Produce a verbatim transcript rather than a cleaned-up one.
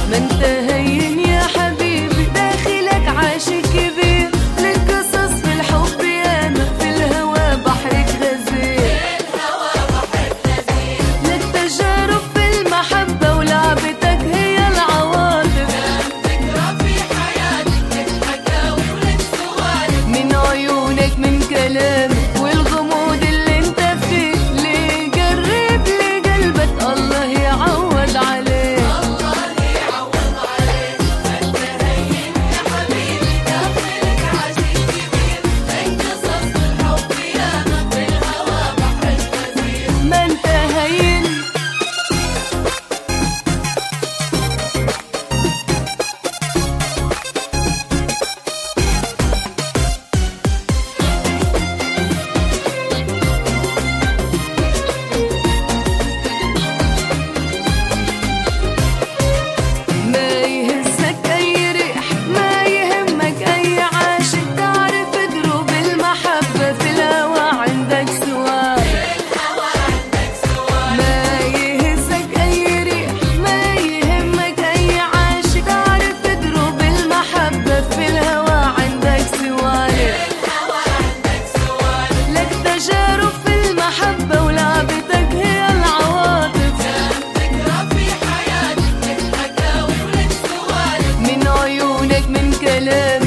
ما انت هين يا حبيبي، داخلك عاشق كبير، لك قصص في الحب ياما، في الهوى بحرك غزير، لك تجارب في المحبة ولعبتك هي العواطف، من عيونك من كلامك والغموض اللي انت فيه، ليه قرب لي قلبك الله يعوض عليك. ما انت هين ما يهزك أي ريح، ما يهمك أي عاشق، تعرف دروب المحبة في الهوى عندك سواك. ما يهزك أي ريح، ما يهمك أي عاشق، تعرف دروب المحبة في الهوى عندك سواك، لك تجارب في المحبة ولعبتك هي العواطف، من عيونك من كلامك